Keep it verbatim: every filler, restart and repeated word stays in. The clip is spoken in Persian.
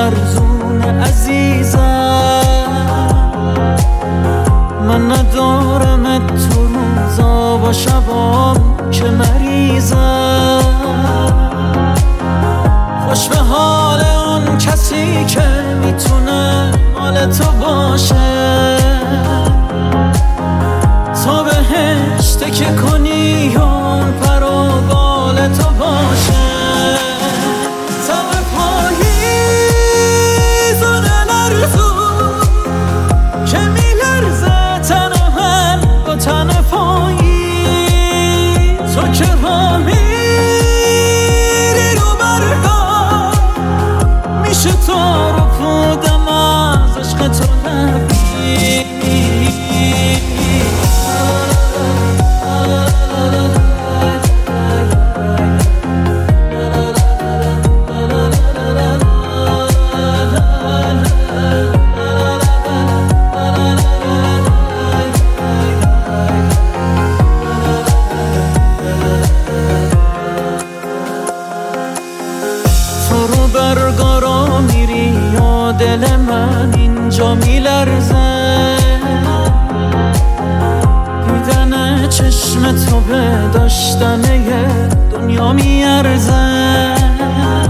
ارزون عزیزم، من ندارم تو روزا و شبام که مریضم. خوش به حال اون کسی که میتونه مال تو باشه، تو بهش تکیه کنی و اون پر و بال تو باشه. تب پاییز و دل ارزون که میلرزه تن من با تن پاییز، تو که با میری رو برگاه میشه تو رو پودم از عشق تو نبید. تو رو برگارا میری یا دل من اینجا میلرزه، دیدن چشم تو به داشتن یه دنیا میارزه.